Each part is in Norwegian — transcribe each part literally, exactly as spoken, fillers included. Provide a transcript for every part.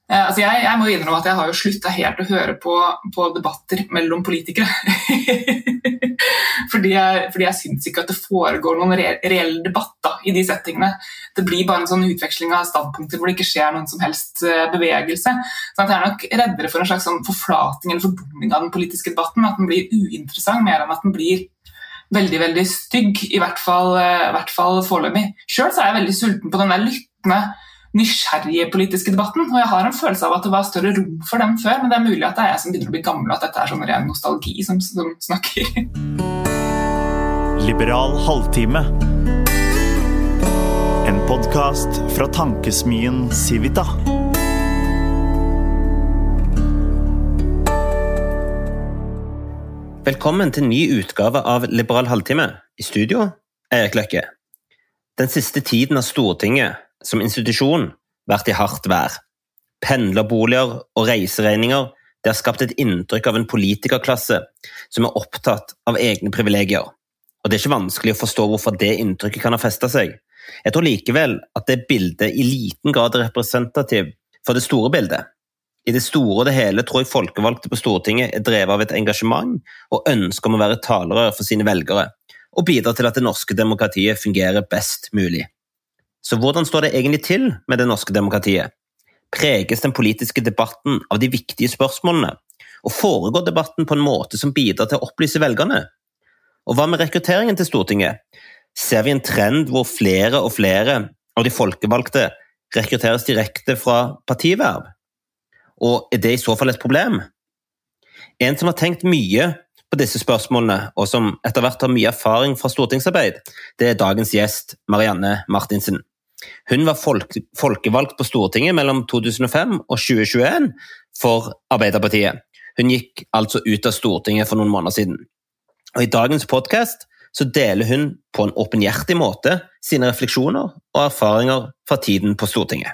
Altså jeg, jeg må innrømme at jeg har jo sluttet helt å høre på, på debatter mellom politikere. fordi, jeg, fordi jeg synes ikke at det foregår noen re, reell debatt da, i de settingene. Det blir bare en sånn utveksling av standpunkter hvor det ikke skjer noen som helst bevegelse. Så jeg er nok reddere for en slags sånn forflating eller fordumming av den politiske debatten, at den blir uinteressant mer enn at den blir veldig, veldig stygg, i hvert fall, i hvert fall foreløpig. Selv så er jeg veldig sulten på den der lyttende nysgjerrige politiske debatten, og jeg har en følelse av at det var større rom for den før, men det er mulig at det er jeg som begynner å bli gammel, at dette er sånn ren nostalgi som, som snakker. Liberal halvtime. En podcast fra tankesmien Civita. Velkommen til ny utgave av Liberal halvtime. I studio, Erik Løkke. Den siste tiden av Stortinget som institusjon vært i hardt vær. Pendlerboliger og reiseregninger, det har skapt et inntrykk av en politikerklasse som er opptatt av egne privilegier. Og det er ikke vanskelig å forstå hvorfor det inntrykket kan ha festet seg. Jeg tror likevel at det bildet i liten grad er representativ for det store bildet. I det store og det hele tror jeg folkevalgte på Stortinget er drevet av et engasjement og ønsker om å være talerør for sine velgere, og bidra til at det norske demokratiet fungerer best mulig. Så hvordan står det egentlig til med det norske demokratiet? Preges den politiske debatten av de viktige spørsmålene? Og foregår debatten på en måte som bidrar til å opplyse velgerne? Og hva med rekrutteringen til Stortinget? Ser vi en trend hvor flere og flere av de folkevalgte rekrutteres direkte fra partiverv? Og er det i så fall et problem? En som har tenkt mye på disse spørsmålene, og som etter hvert har mye erfaring fra stortingsarbeid, det er dagens gjest, Marianne Martinsen. Hun var folk, folkevalgt på Stortinget mellom to tusen og fem og tjue tjueen for Arbeiderpartiet. Hun gikk altså ut av Stortinget for noen måneder siden. Og i dagens podcast så deler hun på en åpenhjertig måte sine refleksjoner og erfaringer fra tiden på Stortinget.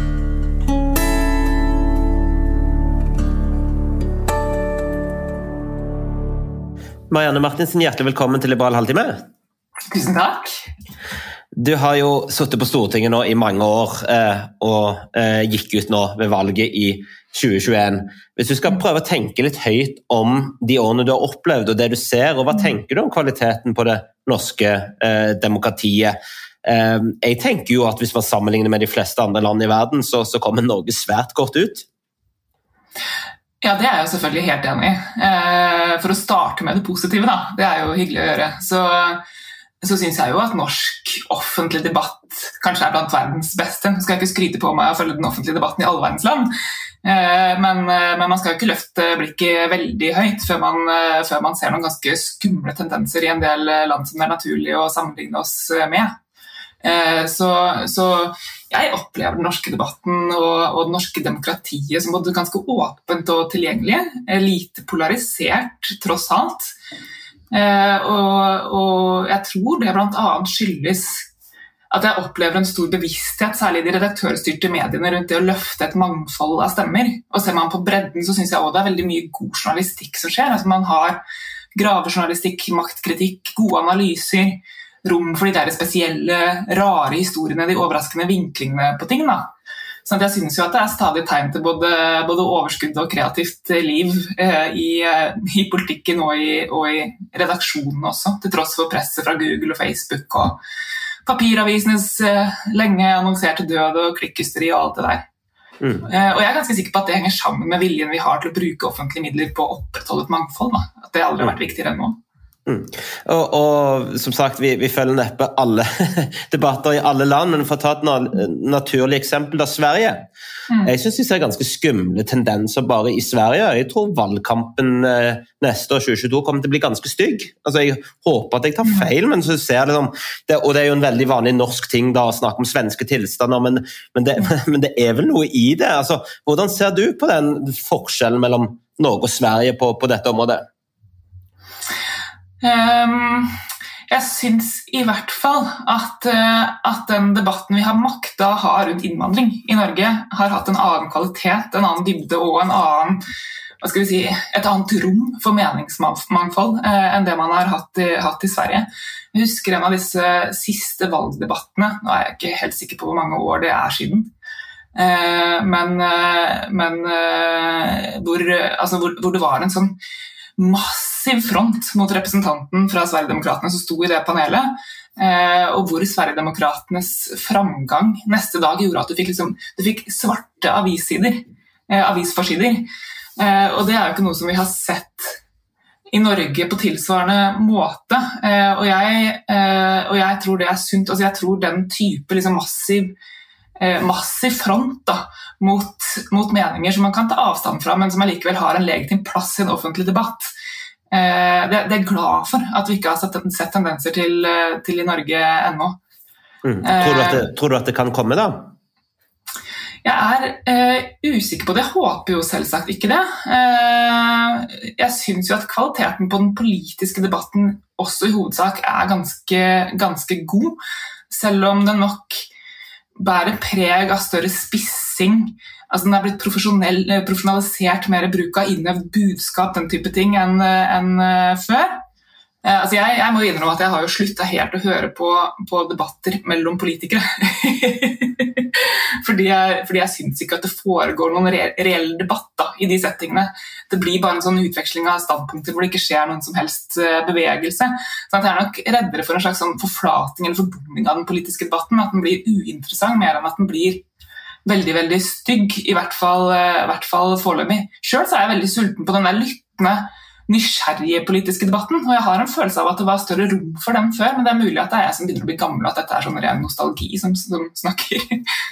Marianne Martinsen, hjertelig velkommen til Liberal halvtime. Tusen takk. Du har jo suttet på Stortinget nå i mange år, eh, og eh, gikk ut nå ved valget i tjue tjueen. Hvis du skal prøve å tenke litt høyt om de årene du har opplevd, og det du ser, og hva tenker du om kvaliteten på det norske eh, demokratiet? Eh, jeg tenker jo at hvis man sammenligner med de fleste andre land i verden, så, så kommer Norge svært godt ut. Ja, det er jeg jo selvfølgelig helt enig i. Eh, for å starte med det positive da, det er jo hyggelig å gjøre. Så så synes jeg jo at norsk offentlig debatt kanskje er blant verdens beste. Nå skal jeg ikke skryte på meg å følge den offentlige debatten i alle verdens land, men, men man skal jo ikke løfte blikket veldig høyt før man, før man ser noen ganske skumle tendenser i en del land som det er naturlig å sammenligne oss med. Så, så jeg opplever den norske debatten og, og det norske demokratiet som både ganske åpent og tilgjengelig, lite polarisert tross alt. Uh, og, og jeg tror det blant annet skyldes at jeg opplever en stor bevissthet, særlig i de redaktørstyrte mediene, rundt det å løfte et mangfold av stemmer. Og ser man på bredden, så synes jeg også det er veldig mye god journalistikk som skjer. Altså man har gravejournalistikk, maktkritikk, gode analyser, rom for de der spesielle, rare historiene, de overraskende vinklingene på ting da. Så jeg synes jo at det er stadig tegn til både, både overskudd og kreativt liv eh, i, i politikken og i, og i redaksjonen også, til tross for presset fra Google og Facebook og papiravisenes eh, lenge annonserte død og klikkhysteri og alt det der. Mm. Eh, og jeg er ganske sikker på at det henger sammen med viljen vi har til å bruke offentlige midler på å opprettholde et mangfold, da. At det aldri har vært viktigere enn nå. Mm. Og, og som sagt, vi, vi følger neppe alle debatter i alle land, men for å ta et na- naturlig eksempel da, Sverige. Mm. Jeg synes vi ser ganske skumle tendenser bare i Sverige. Jeg tror valgkampen eh, neste år tjue tjueto kommer til å bli ganske stygg. Altså, jeg håper at jeg tar feil, men så ser jeg liksom, det, og det er jo en veldig vanlig norsk ting da, å snakke om svenske tilstander, men, men, det, men det er vel noe i det. Altså, hvordan ser du på den forskjellen mellom Norge og Sverige på, på dette området? Um, jeg synes i hvert fall at, uh, at den debatten vi har makta ha rundt innvandring i Norge har hatt en annen kvalitet, en annen dybde og en annen, hva skal vi si, et annet rom for meningsmangfold uh, enn det man har hatt i, hatt i Sverige. Jeg husker en av disse siste valgdebattene, nå er jeg ikke helt sikker på hvor mange år det er siden, eh, men, eh, men eh, hvor, altså, hvor, hvor det var en sånn massiv front mot representanten fra Sverigedemokratene som sto i det panelet, eh, og hvor Sverigedemokratenes framgang neste dag gjorde at du fikk, liksom, du fikk svarte avissider, eh, avisforsider, eh, og det er jo ikke noe som vi har sett i Norge på tilsvarende måte, eh, og, jeg, eh, og jeg tror det er sunt. Altså jeg tror den type liksom, massiv, eh, massiv front da, mot, mot meninger som man kan ta avstand fra, men som allikevel har en legitim plass i en offentlig debatt, eh, det, det er glad for at vi ikke har sett, sett tendenser til, til i Norge ennå. Mm. Tror, du at det, tror du at det kan komme da? Jeg er eh, usikker på det, jeg håper jo selvsagt ikke det. Eh, jeg synes jo at kvaliteten på den politiske debatten også i hovedsak er ganske, ganske god, selv om den nok bærer preg av større spissing. Altså den er blitt profesjonell, profesjonalisert, mer bruk av innøvd budskap, den type ting, enn, enn før. Eh, altså jeg, jeg må innrømme at jeg har jo sluttet helt å høre på, på debatter mellom politikere. fordi, jeg, fordi jeg synes ikke at det foregår noen re, reell debatt da, i de settingene. Det blir bare en sånn utveksling av standpunkter hvor det ikke skjer noen som helst bevegelse. Så jeg er nok reddere for en slags sånn forflating eller fordumming av den politiske debatten, at den blir uinteressant mer enn at den blir veldig, veldig stygg, i hvert fall, i hvert fall foreløpig. Selv så er jeg veldig sulten på den der lyttende, nysgjerrige politiske debatten, og jeg har en følelse av at det var større rom for den før, men det er mulig at det er jeg som begynner å bli gammel, at dette er sånn ren nostalgi som, som snakker.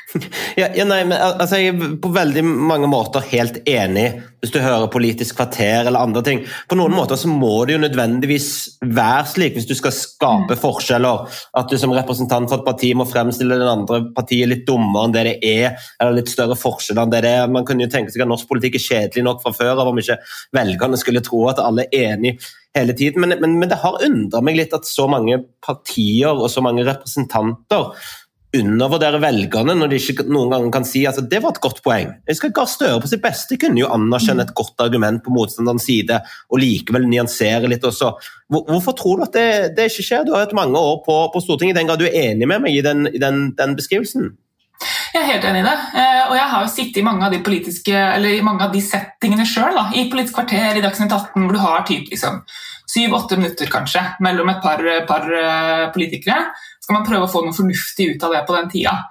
ja, ja, nei, men altså, jeg er på veldig mange måter helt enig hvis du hører Politisk kvarter eller andre ting. På noen måter så må det jo nødvendigvis være slik hvis du skal skape mm. forskjeller, at du som representant for et parti må fremstille den andre partiet litt dummere enn det det er, eller litt større forskjeller enn det det er. Man kunne jo tenke seg at norsk politikk er kjedelig nok fra før av om ikke velgerne skulle tro at alle er enige hele tiden, men, men, men det har undret meg litt at så mange partier og så mange representanter undervurderer velgerne når de ikke noen gang kan si at altså, det var et godt poeng. Jeg skal Gahr Støre på sitt beste kunne jo anerkjenne et godt argument på motstanderens side og likevel nyansere litt også. Hvor, hvorfor tror du at det, det ikke skjer? Du har hatt mange år på, på Stortinget, i den grad du er enig med meg i den, i den, den beskrivelsen? Jeg er helt enig i det, og jeg har jo sittet i mange av de politiske, eller i mange av de settingene selv, da, i Politisk kvarter, i Dagsnytt atten, hvor du har typ liksom syv-åtte minutter kanskje, mellom et par, par politikere, skal man prøve å få noe fornuftig ut av det på den tida.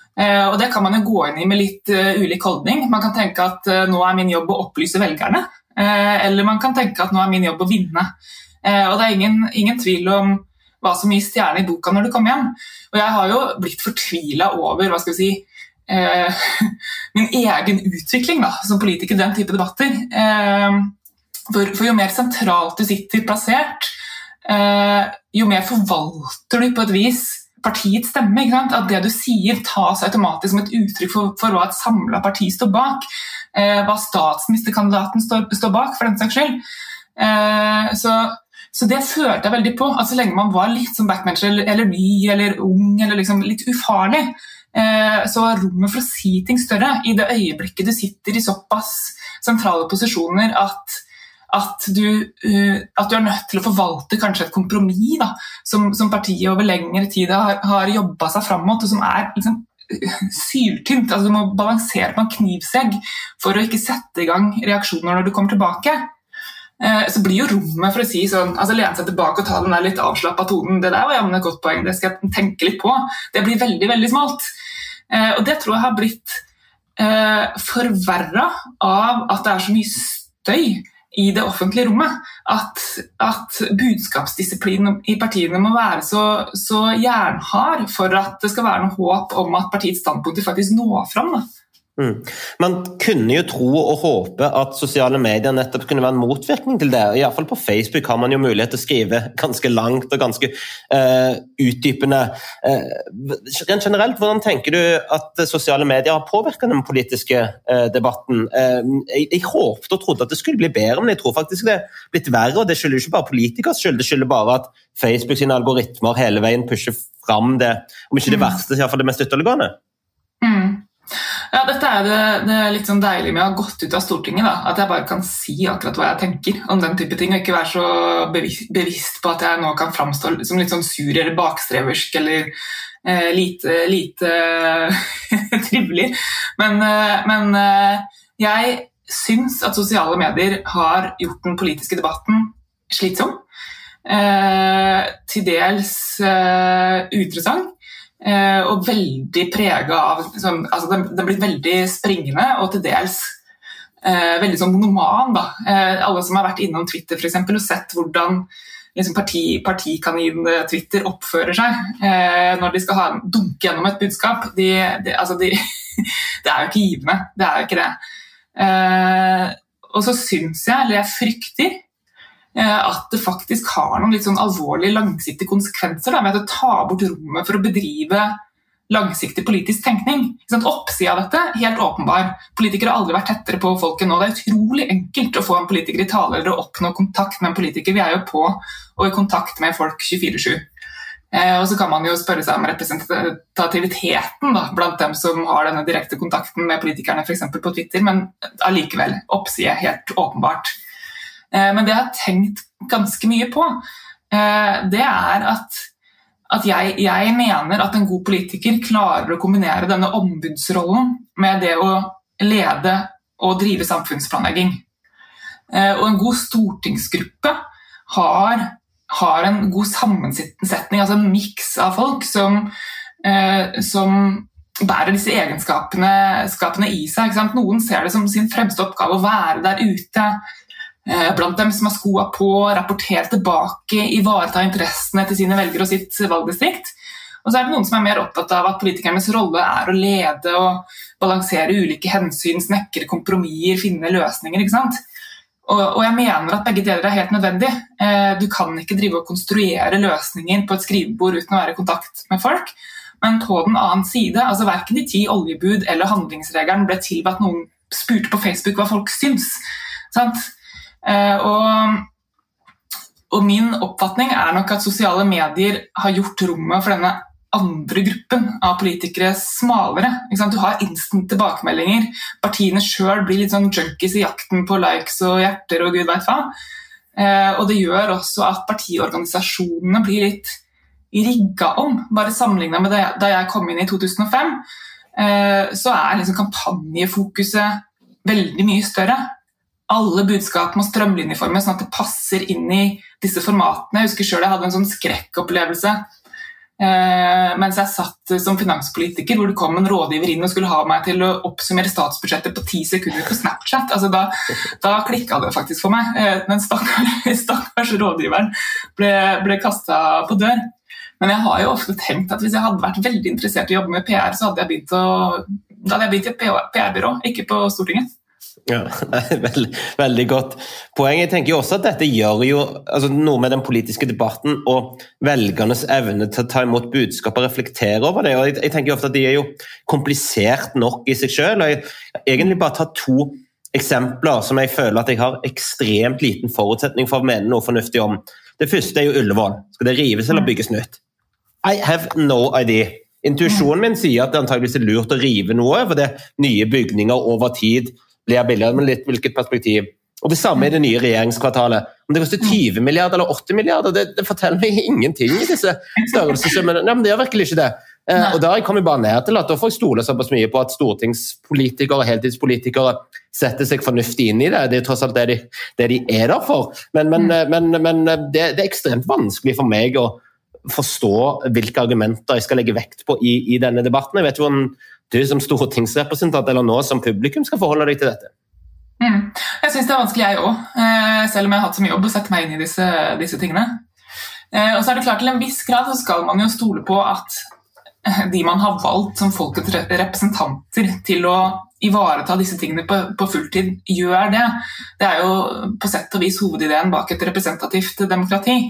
Og det kan man jo gå inn i med litt ulik holdning. Man kan tenke at nå er min jobb å opplyse velgerne, eller man kan tenke at nå er min jobb å vinne. Og det er ingen, ingen tvil om hva som gir stjerne i boka når du kommer hjem. Og jeg har jo blitt fortvilet over, hva skal vi si, eh, min egen utvikling da, som politiker i den type debatter. Eh, for, for jo mer sentralt du sitter plassert, eh, jo mer forvalter du på et vis partiets stemme, ikke sant? At det du sier tas automatisk som et uttrykk for, for hva et samlet parti står bak, eh, hva statsministerkandidaten står, står bak, for den saks skyld. Eh, så Så det følte jeg veldig på, at så lenge man var litt som backbencher, eller, eller ny, eller ung, eller liksom litt ufarlig, eh, så var rommet for å si ting større i det øyeblikket du sitter i såpass sentrale posisjoner at, at, du, uh, at du er nødt til å forvalte kanskje et kompromiss da, som, som partiet over lengre tid har, har jobbet seg frem mot, og som er liksom syltynt. Altså, du må balansere på en knivsegg for å ikke sette i gang reaksjoner når du kommer tilbake. Så blir jo rommet for å si sånn, altså lene seg tilbake og ta den der litt avslappet tonen, det der var jammen et godt poeng, det skal jeg tenke litt på, det blir veldig, veldig smalt. Og det tror jeg har blitt eh, forverret av at det er så mye støy i det offentlige rommet, at, at budskapsdisiplinen i partiene må være så, så jernhard for at det skal være noe håp om at partiets standpunkter faktisk når frem da. Mm. Man kunne jo tro og håpe at sosiale medier nettopp kunne være en motvirkning til det. I hvert fall på Facebook har man jo mulighet til å skrive ganske langt og ganske uh, utdypende. Uh, rent generelt, hvordan tenker du at sosiale medier har påvirket den politiske uh, debatten? Uh, jeg, jeg håpte og trodde at det skulle bli bedre, men jeg tror faktisk det er blitt verre, og det skylder ikke bare politikers skyld, det skylder bare at Facebook sine algoritmer hele veien pusher fram det, om ikke det verste, i hvert fall det mest ytterliggående. Mm. Ja, dette er det, det er litt sånn deilig med å ha gått ut av Stortinget da, at jeg bare kan si akkurat hva jeg tenker om den type ting, og ikke være så bevisst, bevisst på at jeg nå kan framstå som litt sånn sur eller bakstreversk, eller, eh, lite, lite trivelig. Men, eh, men eh, jeg syns at sosiale medier har gjort den politiske debatten slitsom, eh, til dels eh, uinteressant, eh, og veldig preget av, liksom, altså den, den blir veldig springende, og til dels eh, veldig sånn monoman, da. Eh, alle som har vært innom Twitter for eksempel, og sett hvordan liksom parti, partikanin Twitter oppfører seg eh, når de skal ha, dunke gjennom et budskap, de, de, altså de, det er jo ikke givende, det er jo ikke det. Eh, og så synes jeg, eller jeg frykter, eh, at det faktisk har noen litt sånn alvorlige langsiktige konsekvenser da, ved å ta bort rommet for å bedrive langsiktig politisk tenkning. Oppsiden av dette, helt åpenbar. Politikere har aldri vært tettere på folket nå. Det er utrolig enkelt å få en politiker i tale eller å oppnå kontakt med en politiker. Vi er jo på og i kontakt med folk tjuefire sju. Eh, og så kan man jo spørre seg om representativiteten da, blant dem som har denne direkte kontakten med politikerne, for eksempel på Twitter, men allikevel oppside, helt åpenbart. Eh, men det jeg har tenkt ganske mye på, eh, det er at at jeg, jeg mener at en god politiker klarer å kombinere denne ombudsrollen med det å lede og drive samfunnsplanlegging. Og en god stortingsgruppe har, har en god sammensetning, altså en mix av folk som, eh, som bærer disse egenskapene skapene i seg. Ikke sant? Noen ser det som sin fremste oppgave å være der ute, blant dem som har skoa på, rapportere tilbake, ivareta interessene til sine velgere og sitt valgdistrikt. Og så er det noen som er mer opptatt av at politikernes rolle er å lede og balansere ulike hensyn, snekre kompromisser, finne løsninger, ikke sant? Og, og jeg mener at begge deler er helt nødvendig. Du kan ikke drive og konstruere løsninger på et skrivebord uten å være i kontakt med folk, men på den annen side, altså hverken de ti oljebud eller handlingsregelen ble til ved at noen spurte på Facebook hva folk syns, sant? Uh, og, og min oppfatning er nok at sosiale medier har gjort rommet for denne andre gruppen av politikere smalere. Ikke sant? Du har instant tilbakemeldinger, partiene selv blir litt sånn junkies i jakten på likes og hjerter og gud vet hva. Uh, og det gjør også at partiorganisasjonene blir litt rigget om, bare sammenlignet med det, da jeg kom inn i to tusen og fem, uh, så er liksom kampanjefokuset veldig mye større. Alle budskap må strømlinjeformes sånn at det passer inn i disse formatene. Jeg husker selv jeg hadde en sånn skrekkopplevelse eh, mens jeg satt som finanspolitiker, hvor det kom en rådgiver inn og skulle ha meg til å oppsummere statsbudsjettet på ti sekunder på Snapchat. Altså da, da klikket det faktisk for meg. Eh, den stakkars, stakkars rådgiveren ble, ble kastet på dør. Men jeg har jo ofte tenkt at hvis jeg hadde vært veldig interessert i å jobbe med P R, så hadde jeg begynt, å, da hadde jeg begynt i et P R-byrå, ikke på Stortinget. Ja, veldig, veldig godt poeng. Jeg tenker jo også at dette gjør jo altså, noe med den politiske debatten og velgernes evne til å ta imot budskap og reflektere over det. Og jeg, jeg tenker jo ofte at de er jo komplisert nok i seg selv. Og jeg har egentlig bare tatt to eksempler som jeg føler at jeg har ekstremt liten forutsetning for å mene noe fornuftig om. Det første er jo Ullevål. Skal det rives eller bygges nytt? I have no idea. Intuisjonen min sier at det antageligvis er lurt å rive noe, for det er nye bygninger over tid blir billigere, men litt hvilket perspektiv. Og det samme i det nye regjeringskvartalet. Om det koster tyve milliarder eller åtti milliarder, det, det forteller meg ingenting i disse størrelsessummene. Nei, men det er virkelig ikke det. Eh, og da kommer jeg bare ned til at da får jeg stole såpass mye på at stortingspolitikere og heltidspolitikere setter seg fornuftig inn i det. Det er tross alt det de, det de er der for. Men, men, men, men det, det er ekstremt vanskelig for meg å forstå hvilke argumenter jeg skal legge vekt på i, i denne debatten. Jeg vet jo om du som stortingsrepresentant eller nå som publikum skal forholde deg til dette. Mm. Jeg synes det er vanskelig jeg også, selv om jeg har hatt så mye jobb å sette meg inn i disse, disse tingene. Og så er det klart til en viss grad så skal man jo stole på at de man har valgt som folkets representanter til å ivareta disse tingene på, på fulltid gjør det. Det er jo på sett og vis hovedideen bak et representativt demokrati.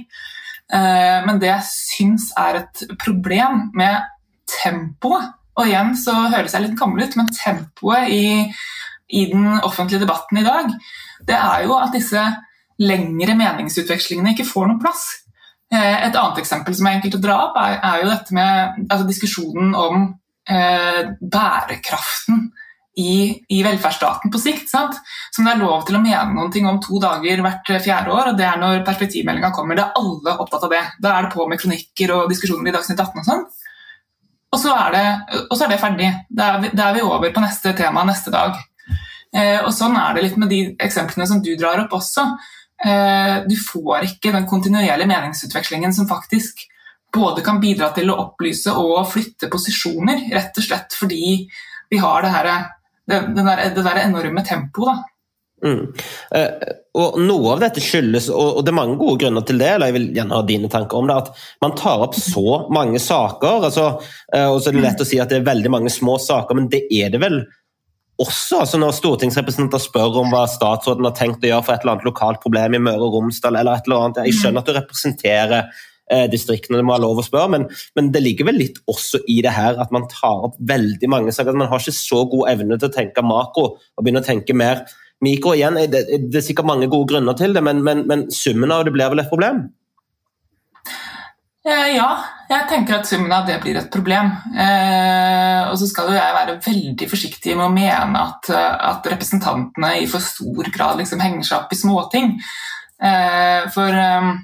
Men det jeg synes er et problem med tempoet, og igjen så høres jeg litt gammel ut, men tempoet i, i den offentlige debatten i dag, det er jo at disse lengre meningsutvekslingene ikke får noen plass. Et annet eksempel som er enkelt å dra opp er, er jo dette med altså diskusjonen om eh, bærekraften i, i velferdsstaten på sikt, sant? Som det er lov til å mene noen ting om to dager hvert fjerde år, og det er når perspektivmeldingen kommer. Det er alle opptatt av det. Da er det på med kronikker og diskusjoner i Dagsnytt atten og sånn. og så er det, og så er det ferdig. Da er, er vi over på neste tema neste dag. Eh, og sånn er det litt med de eksemplene som du drar opp også. Eh, du får ikke den kontinuerlige meningsutvekslingen som faktisk både kan bidra til å opplyse og flytte posisjoner, rett og slett fordi vi har det, her, det, det, der, det der enorme tempoet da. Mm. Uh, og noe av dette skyldes, og, og det er mange gode grunner til det, eller jeg vil gjerne ha dine tanker om det, at man tar opp så mange saker, altså, uh, og så er det lett å si at det er veldig mange små saker, men det er det vel også, altså når stortingsrepresentanter spør om hva statsråden har tenkt å gjøre for et eller annet lokalt problem i Møre og Romsdal, eller et eller annet, jeg skjønner at du representerer uh, distriktene, det må ha lov å spørre, men, men det ligger vel litt også i det her, at man tar opp veldig mange saker, man har ikke så god evne til å tenke makro, og begynne å tenke mer mikro igjen, det, det er sikkert mange gode grunner til det, men, men, men summen av det blir vel et problem? Eh, ja, jeg tenker at summen av det blir et problem. Eh, og så skal jo jeg være veldig forsiktig med å mene at, at representantene i for stor grad liksom henger seg opp i småting. Eh, for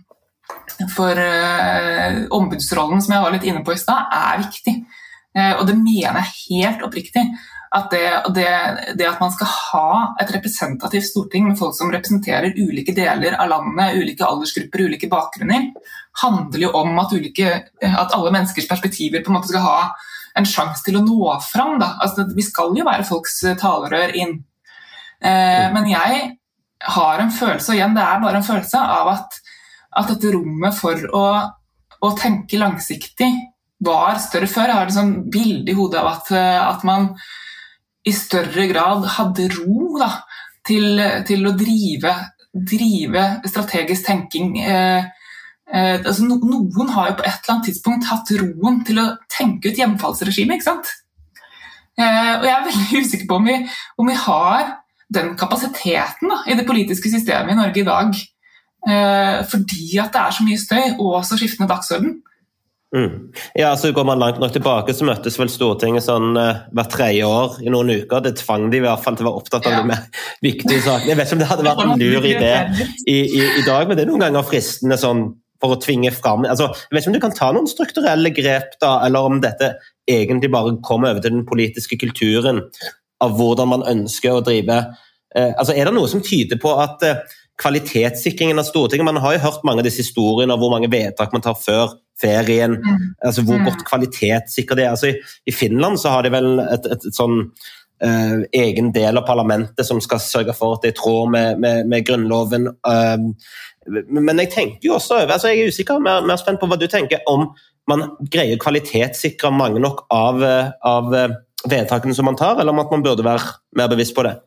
for eh, ombudsrollen, som jeg var litt inne på i sted, er viktig. Eh, og det mener jeg helt oppriktig. At det, det, det at man skal ha et representativt storting med folk som representerer ulike deler av landet, ulike aldersgrupper, ulike bakgrunner, handler jo om at, ulike, at alle menneskers perspektiver på en måte skal ha en sjanse til å nå fram. Da. Altså, vi skal jo være folks talerør inn. Eh, men jeg har en følelse, og igjen det er bare en følelse, av at, at dette rommet for å, å tenke langsiktig var større før. Jeg har et sånn bilde i hodet av at, at man i større grad hadde ro da, til, til å drive, drive strategisk tenking. Eh, eh, altså no, noen har jo på et eller annet tidspunkt hatt roen til å tenke ut hjemfallsregime, ikke sant? Eh, og jeg er veldig usikker på om vi, om vi har den kapasiteten da, i det politiske systemet i Norge i dag, eh, fordi at det er så mye støy og så skiftende dagsorden. Mm. Ja, så går man langt nok tilbake, så møttes vel Stortinget sånn uh, hver tredje år i noen uker. Det tvang de i hvert fall til å være opptatt av ja. De mer viktige sakene. Jeg vet ikke om det hadde vært en lur idé i, i, i dag, men det er noen ganger fristende sånn for å tvinge frem. Altså, jeg vet ikke om du kan ta noen strukturelle grep da, eller om dette egentlig bare kommer over til den politiske kulturen av hvordan man ønsker å drive. Uh, altså, er det noe som tyder på at uh, kvalitetssikringen av Stortinget, man har jo hørt mange av disse historiene av hvor mange vedtak man tar før ferien, mm. altså hvor godt kvalitetssikrer det er. Altså, i, I Finland så har de vel et, et, et sånn uh, egen del av parlamentet som skal sørge for at det er i tråd med, med, med grunnloven. Uh, men jeg tenker jo også, altså jeg er usikker, mer, mer spent på hva du tenker om man greier kvalitetssikre mange nok av, av vedtakene som man tar, eller om at man burde være mer bevisst på det?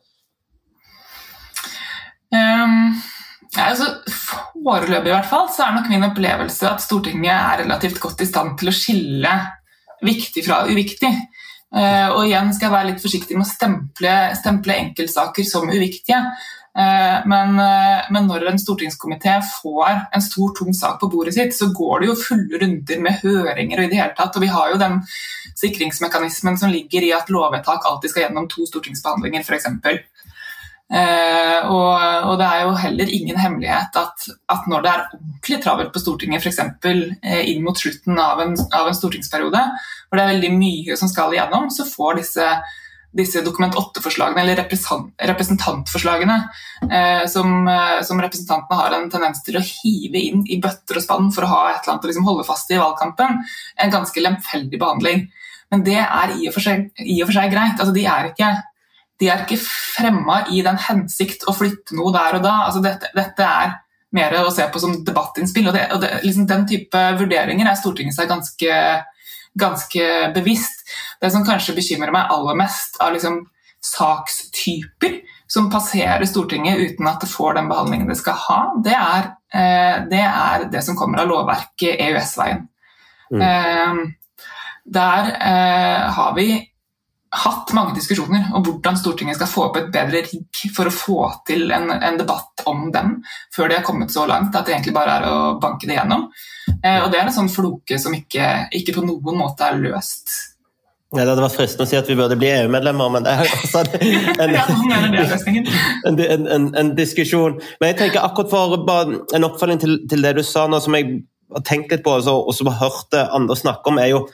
Um, altså, foreløpig i hvert fall, så er nok min opplevelse at Stortinget er relativt godt i stand til å skille viktig fra uviktig. Uh, og igjen skal jeg være litt forsiktig med å stemple, stemple enkeltsaker som uviktige. Uh, men, uh, men når en stortingskomité får en stor, tung sak på bordet sitt, så går det jo fulle runder med høringer og i det hele tatt. Og vi har jo den sikringsmekanismen som ligger i at lovvedtak alltid skal gjennom to stortingsbehandlinger, for eksempel. Uh, og, og det er jo heller ingen hemmelighet at, at når det er ordentlig travelt på Stortinget, for eksempel uh, inn mot slutten av en, av en stortingsperiode, hvor det er veldig mye som skal igjennom, så får disse, disse dokument åtte-forslagene, eller representantforslagene, uh, som, uh, som representantene har en tendens til å hive inn i bøtter og spann for å ha et eller annet å liksom holde fast i valgkampen, en ganske lemfeldig behandling. Men det er i og for seg, i og for seg greit. Altså, de er ikke De er ikke fremmet i den hensikt å flytte noe der og da. Altså dette, dette er mer å se på som debattinnspill, og, det, og det, liksom den type vurderinger er Stortinget seg ganske, ganske bevisst. Det som kanskje bekymrer meg aller mest av liksom sakstyper som passerer Stortinget uten at det får den behandlingen det skal ha, det er, eh, det, er det som kommer av lovverket E U S-veien. Mm. Eh, der eh, har vi hatt mange diskusjoner om hvordan Stortinget skal få opp et bedre rigg for å få til en, en debatt om dem, før det har kommet så langt at det egentlig bare er å banke det gjennom. Eh, og det er en sånn floke som ikke, ikke på noen måte er løst. Ja, det hadde vært fristende å si at vi burde bli E U-medlemmer, men det er også en, en, en, en, en diskusjon. Men jeg tenker akkurat for bare en oppfølging til, til det du sa nå, som jeg har tenkt litt på, og så har hørt andre snakke om, er jo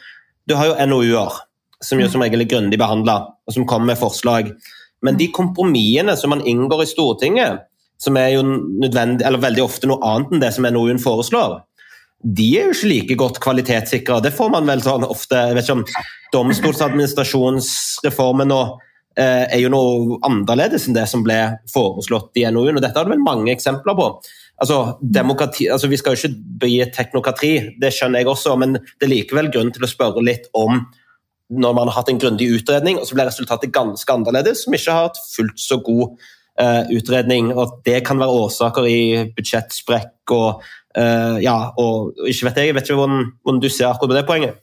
du har jo N O U-er, som jo som regel er grundig behandlet, og som kommer med forslag. Men de kompromissene som man inngår i Stortinget, som er jo nødvendig, eller veldig ofte noe annet enn det som N O U-en foreslår, de er jo ikke like godt kvalitetssikret. Det får man vel sånn ofte, jeg vet ikke om domstolsadministrasjonsreformen nå eh, er jo noe annerledes enn det som ble foreslått i N O U-en, og dette har det vel mange eksempler på. Altså, demokrati, altså vi skal jo ikke bli teknokratri, det skjønner jeg også, men det er likevel grunn til å spørre litt om når man har hatt en grundig utredning, og så blir resultatet ganske annerledes, som ikke har hatt fullt så god uh, utredning, og det kan være årsaker i budsjettsprekk, og uh, ja, og ikke vet jeg, jeg vet ikke hvordan, hvordan du ser akkurat på det poenget.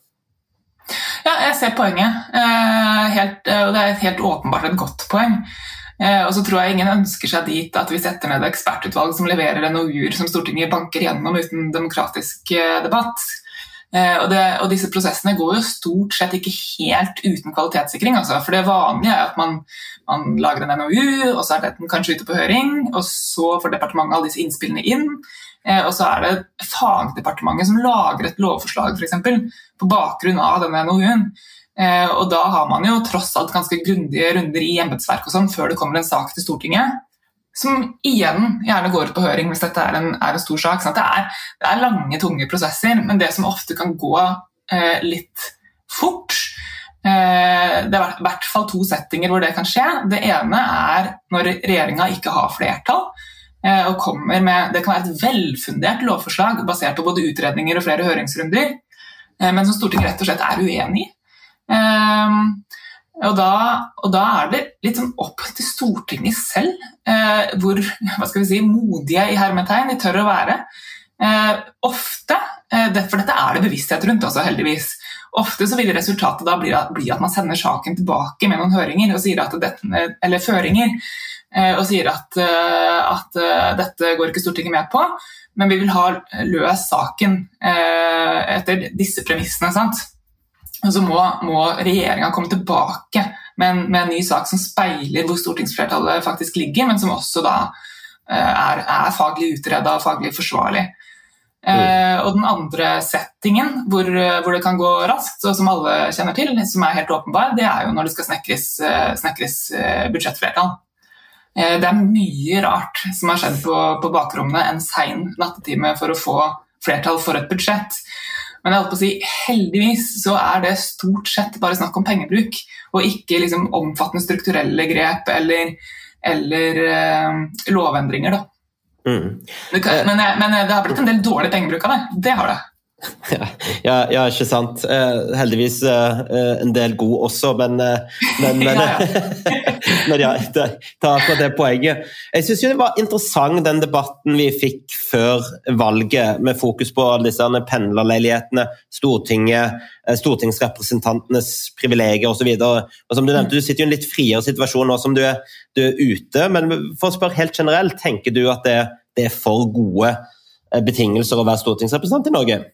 Ja, jeg ser poenget, uh, helt, uh, og det er et helt åpenbart et godt poeng. Uh, og så tror jeg ingen ønsker seg dit at vi setter ned et ekspertutvalg som leverer N O U-er som Stortinget banker gjennom uten demokratisk uh, debatt. Og, det, og disse prosessene går jo stort sett ikke helt uten kvalitetssikring, altså, for det vanlige er at man, man lager en N O U, og så er den kanskje ute på høring, og så får departementet alle disse innspillene inn, og så er det fagdepartementet som lager et lovforslag, for eksempel, på bakgrunn av denne N O U-en. Og da har man jo tross alt ganske grundige runder i embetsverk og sånn, før det kommer en sak til Stortinget, som igjen gjerne går ut på høring hvis dette er en, er en stor sak. Sånn at det, er, det er lange, tunge prosesser, men det som ofte kan gå eh, litt fort, eh, det er i hvert fall to settinger hvor det kan skje. Det ene er når regjeringen ikke har flertall, eh, og kommer med, det kan være et velfundert lovforslag, basert på både utredninger og flere høringsrunder, eh, men som Stortinget rett og slett er uenig i. Eh, Og da, og da er det litt sånn opp til Stortinget selv, eh, hvor, hva skal vi si, modige i hermetegn de tør å være. Eh, ofte, eh, det, for dette er det bevissthet rundt også, heldigvis. Ofte så vil resultatet da bli at, bli at man sender saken tilbake med noen høringer, og sier at det, eller føringer, eh, og sier at, at dette går ikke Stortinget med på, men vi vil ha løs saken eh, etter disse premissene, sant? Og så må, må regjeringen komme tilbake med en, med en ny sak som speiler hvor stortingsflertallet faktisk ligger, men som også da er, er faglig utredet og faglig forsvarlig. Mm. Eh, og den andre settingen, hvor, hvor det kan gå raskt, og som alle kjenner til, som er helt åpenbar, det er jo når det skal snekres, snekres budsjettflertall. Eh, det er mye rart som har skjedd på, på bakrommene en sen nattetime for å få flertall for et budsjett. Men jeg holdt på å si, heldigvis så er det stort sett bare snakk om pengebruk, og ikke liksom omfattende strukturelle grep eller, eller uh, lovendringer. Da. Mm. Men, men det har blitt en del dårlig pengebruk av det, det har det. Ja, ja, ikke sant. Eh, heldigvis eh, en del god også, men, men, men, ja, ja. men ja, ta akkurat det poenget. Jeg synes jo det var interessant den debatten vi fikk før valget, med fokus på disse pendlerleilighetene, Stortinget, stortingsrepresentantenes privilegier og så videre. Og som du nevnte, du sitter jo i en litt friere situasjon nå som du er, du er ute, men for å spørre helt generelt, tenker du at det, det er for gode betingelser å være stortingsrepresentant i Norge?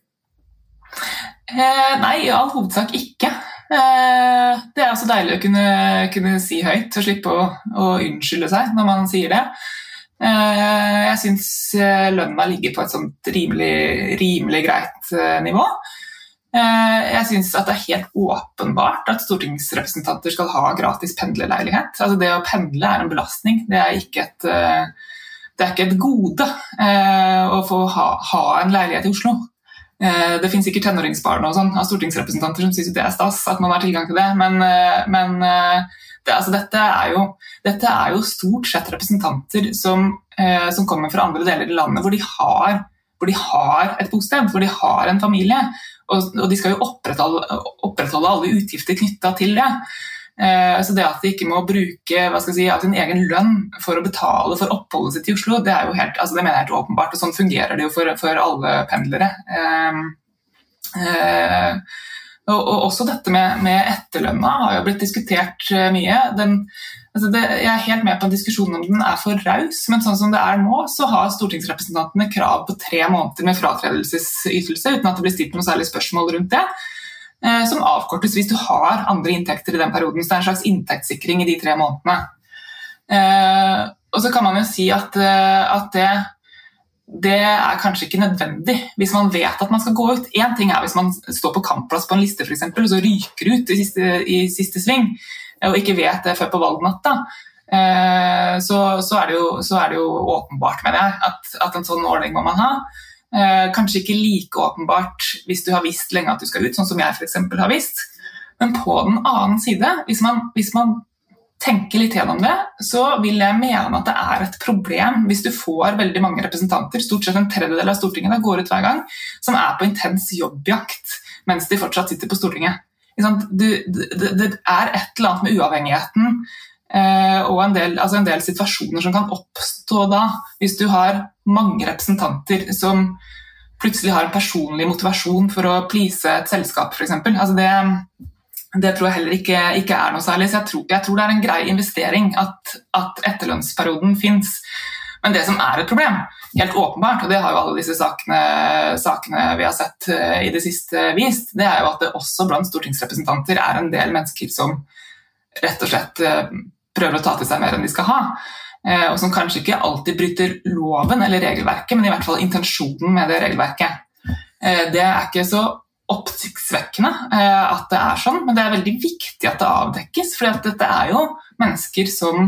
Eh, nei, i all hovedsak ikke. Eh, det er også deilig å kunne, kunne si høyt og slippe å, å unnskylde seg når man sier det. Eh, jeg synes lønna ligger på et sånt rimelig, rimelig greit nivå. Eh, jeg synes at det er helt åpenbart at stortingsrepresentanter skal ha gratis pendlerleilighet. Altså det å pendle er en belastning, det er ikke et, det er ikke et gode eh, å få ha, ha en leilighet i Oslo. Det finnes sikkert tenåringsbarn og sånn av stortingsrepresentanter som synes det er stas at man har tilgang til det, men, men det, altså dette, er jo, dette er jo stort sett representanter som, som kommer fra andre deler i landet hvor de har, hvor de har et bosted, hvor de har en familie, og, og de skal jo opprettholde, opprettholde alle utgifter knyttet til det. Så det at de ikke må bruke hva skal jeg si, av sin egen lønn for å betale for oppholdet sitt i Oslo, det er jo helt, altså det mener jeg helt åpenbart, og sånn fungerer det jo for, for alle pendlere. Eh, eh, og, og også dette med, med etterlønna har jo blitt diskutert mye. Den, altså det, jeg er helt med på en diskusjon om den er for raus, men sånn som det er nå, så har stortingsrepresentantene krav på tre måneder med fratredelsesytelse, uten at det blir stilt noe særlig spørsmål rundt det, som avkortes hvis du har andre inntekter i den perioden, så det er en slags inntektssikring i de tre månedene. Eh, og så kan man jo si at, at det, det er kanskje ikke nødvendig hvis man vet at man skal gå ut. En ting er hvis man står på kampplass på en liste for eksempel, og så ryker ut i siste, i siste sving, og ikke vet det før på valgnatta, så, så, er det jo, så er det jo åpenbart, mener jeg, at, at en sånn ordning må man ha. Kanskje ikke like åpenbart hvis du har visst lenge at du skal ut, sånn som jeg for eksempel har visst. Men på den annen side, hvis man, hvis man tenker litt gjennom det, så vil jeg mene at det er et problem hvis du får veldig mange representanter, stort sett en tredjedel av Stortinget, der går ut hver gang, som er på intens jobbjakt, mens de fortsatt sitter på Stortinget. Du, det, det er et eller annet med uavhengigheten, eh, og en del, altså en del situasjoner som kan oppstå da, hvis du har mange representanter som plutselig har en personlig motivasjon for å please et selskap, for eksempel. Altså det... Det tror jeg heller ikke, ikke er noe særlig, så jeg tror, jeg tror det er en grei investering at, at etterlønnsperioden finnes. Men det som er et problem, helt åpenbart, og det har jo alle disse sakene, sakene vi har sett i det siste vist, det er jo at det også blant stortingsrepresentanter er en del mennesker som rett og slett prøver å ta til seg mer enn de skal ha, og som kanskje ikke alltid bryter loven eller regelverket, men i hvert fall intensjonen med det regelverket. Det er ikke så oppsiktsvekkende at det er sånn, men det er veldig viktig at det avdekkes, for dette er jo mennesker som,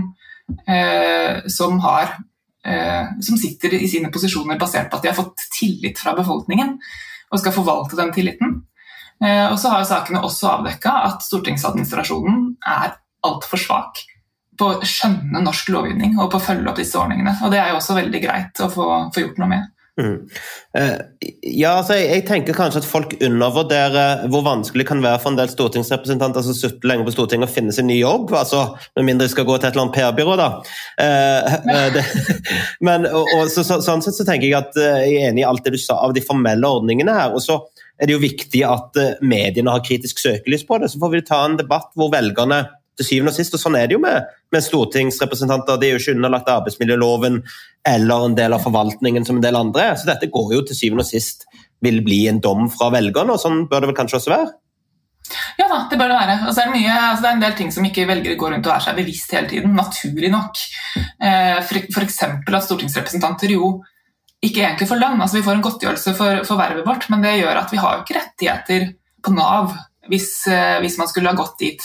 eh, som, har, eh, som sitter i sine posisjoner basert på at de har fått tillit fra befolkningen og skal forvalte den tilliten. Eh, og så har sakene også avdekket at stortingsadministrasjonen er alt for svak på å skjønne norsk lovgivning og på å følge opp disse ordningene, og det er jo også veldig greit å få, få gjort noe med. Mm. Uh, ja, altså jeg, jeg tenker kanskje at folk undervurderer hvor vanskelig det kan være for en del stortingsrepresentanter som sitter lenge på Stortinget og finner sin ny jobb, altså med mindre de skal gå til et eller annet P R-byrå da. Uh, uh, det, men og, og, så, så, sånn sett så tenker jeg at uh, jeg er enig i alt det du sa av de formelle ordningene her, og så er det jo viktig at uh, mediene har kritisk søkelys på det, så får vi ta en debatt hvor velgerne til syvende og sist, og sånn er det jo med, med stortingsrepresentanter, de er jo ikke underlagt arbeidsmiljøloven eller en del av forvaltningen som en del andre, så dette går jo til syvende og sist vil bli en dom fra velgerne, og sånn bør det vel kanskje også være? Ja da, det bør det være. Og så er det, mye, altså det er en del ting som ikke velgere går rundt og er seg bevisst hele tiden, naturlig nok. For, for eksempel at stortingsrepresentanter jo ikke egentlig får lønn, altså vi får en godtgjørelse for, for vervet vårt, men det gjør at vi har jo ikke rettigheter på Nav hvis, hvis man skulle ha gått dit.